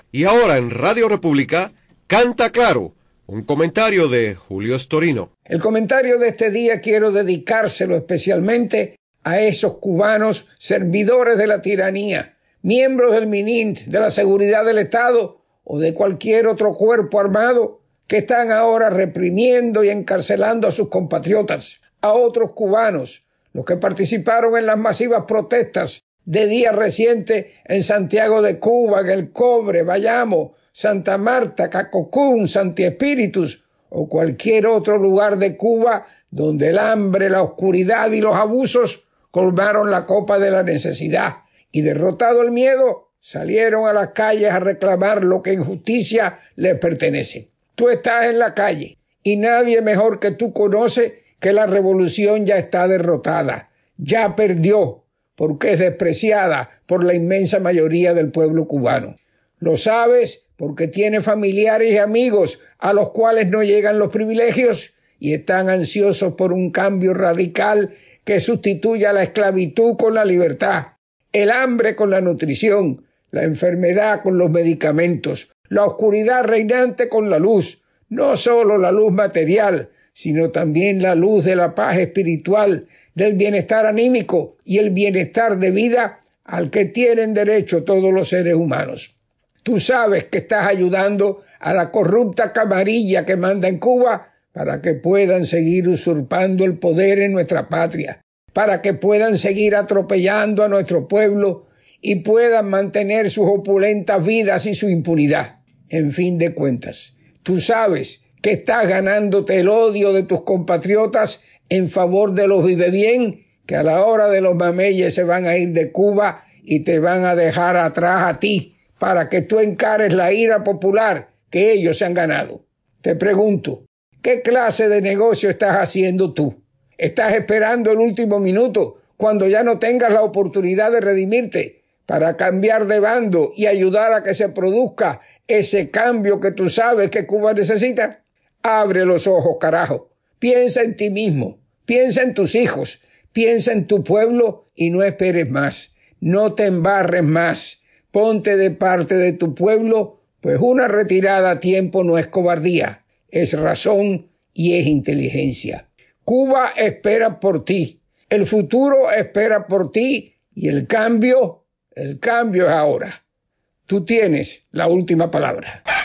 Y ahora en Radio República, Canta Claro, un comentario de Julio Storino. El comentario de este día quiero dedicárselo especialmente a esos cubanos servidores de la tiranía, miembros del MININT, de la Seguridad del Estado o de cualquier otro cuerpo armado que están ahora reprimiendo y encarcelando a sus compatriotas, a otros cubanos, los que participaron en las masivas protestas de días recientes en Santiago de Cuba, en El Cobre, Bayamo, Santa Marta, Cacocún, Santi Espíritus o cualquier otro lugar de Cuba donde el hambre, la oscuridad y los abusos colmaron la copa de la necesidad y, derrotado el miedo, salieron a las calles a reclamar lo que en justicia les pertenece. Tú estás en la calle y nadie mejor que tú conoce que la revolución ya está derrotada, ya perdió, porque es despreciada por la inmensa mayoría del pueblo cubano. Lo sabes porque tiene familiares y amigos a los cuales no llegan los privilegios y están ansiosos por un cambio radical que sustituya la esclavitud con la libertad, el hambre con la nutrición, la enfermedad con los medicamentos, la oscuridad reinante con la luz, no solo la luz material, sino también la luz de la paz espiritual, del bienestar anímico y el bienestar de vida al que tienen derecho todos los seres humanos. Tú sabes que estás ayudando a la corrupta camarilla que manda en Cuba para que puedan seguir usurpando el poder en nuestra patria, para que puedan seguir atropellando a nuestro pueblo y puedan mantener sus opulentas vidas y su impunidad. En fin de cuentas, tú sabes que estás ganándote el odio de tus compatriotas en favor de los vivebien que a la hora de los mameyes se van a ir de Cuba y te van a dejar atrás a ti para que tú encares la ira popular que ellos se han ganado. Te pregunto, ¿qué clase de negocio estás haciendo tú? ¿Estás esperando el último minuto cuando ya no tengas la oportunidad de redimirte para cambiar de bando y ayudar a que se produzca ese cambio que tú sabes que Cuba necesita? Abre los ojos, carajo. Piensa en ti mismo, piensa en tus hijos, piensa en tu pueblo y no esperes más. No te embarres más. Ponte de parte de tu pueblo, pues una retirada a tiempo no es cobardía, es razón y es inteligencia. Cuba espera por ti, el futuro espera por ti y el cambio es ahora. Tú tienes la última palabra.